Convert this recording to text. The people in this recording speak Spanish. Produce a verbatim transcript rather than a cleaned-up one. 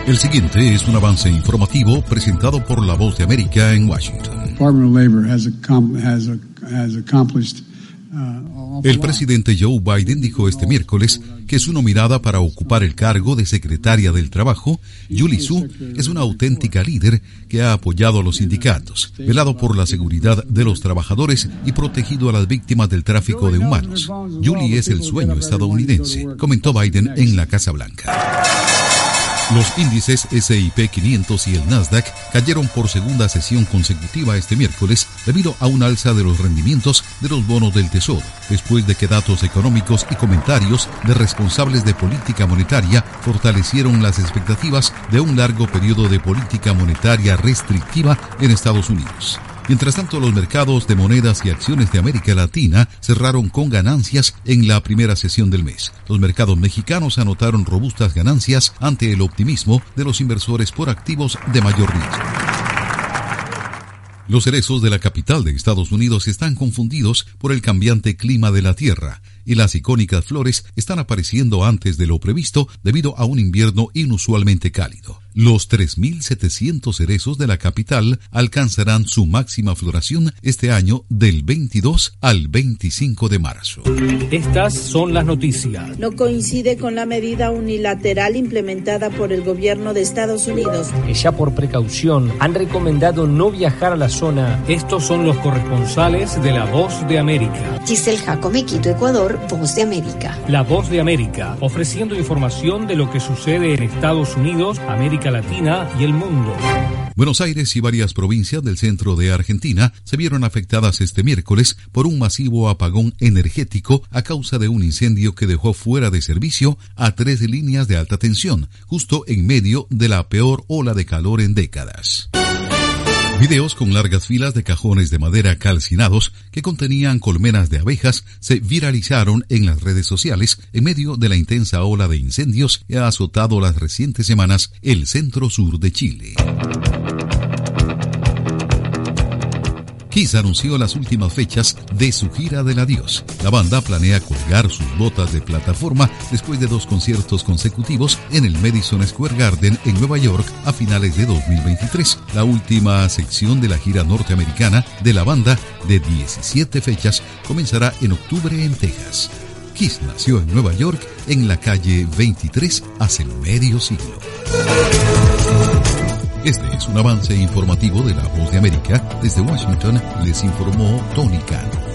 El siguiente es un avance informativo presentado por La Voz de América en Washington. El presidente Joe Biden dijo este miércoles que su nominada para ocupar el cargo de secretaria del Trabajo, Julie Su, es una auténtica líder que ha apoyado a los sindicatos, velado por la seguridad de los trabajadores y protegido a las víctimas del tráfico de humanos. Julie es el sueño estadounidense, comentó Biden en la Casa Blanca. Los índices ese y pe quinientos y el Nasdaq cayeron por segunda sesión consecutiva este miércoles debido a un alza de los rendimientos de los bonos del Tesoro, después de que datos económicos y comentarios de responsables de política monetaria fortalecieron las expectativas de un largo periodo de política monetaria restrictiva en Estados Unidos. Mientras tanto, los mercados de monedas y acciones de América Latina cerraron con ganancias en la primera sesión del mes. Los mercados mexicanos anotaron robustas ganancias ante el optimismo de los inversores por activos de mayor riesgo. Los cerezos de la capital de Estados Unidos están confundidos por el cambiante clima de la tierra y las icónicas flores están apareciendo antes de lo previsto debido a un invierno inusualmente cálido. Los tres mil setecientos cerezos de la capital alcanzarán su máxima floración este año del veintidós al veinticinco de marzo. Estas son las noticias. No coincide con la medida unilateral implementada por el gobierno de Estados Unidos. Que ya por precaución han recomendado no viajar a la zona. Estos son los corresponsales de La Voz de América. Giselle Jacome, Quito, Ecuador, Voz de América. La Voz de América, ofreciendo información de lo que sucede en Estados Unidos, América Latina y el mundo. Buenos Aires y varias provincias del centro de Argentina se vieron afectadas este miércoles por un masivo apagón energético a causa de un incendio que dejó fuera de servicio a tres líneas de alta tensión, justo en medio de la peor ola de calor en décadas. Videos con largas filas de cajones de madera calcinados que contenían colmenas de abejas se viralizaron en las redes sociales en medio de la intensa ola de incendios que ha azotado las recientes semanas el centro-sur de Chile. Kiss anunció las últimas fechas de su gira del adiós. La banda planea colgar sus botas de plataforma después de dos conciertos consecutivos en el Madison Square Garden en Nueva York a finales de dos mil veintitrés. La última sección de la gira norteamericana de la banda, de diecisiete fechas, comenzará en octubre en Texas. Kiss nació en Nueva York, en la calle veintitrés, hace medio siglo. Este es un avance informativo de La Voz de América. Desde Washington les informó Tony Cano.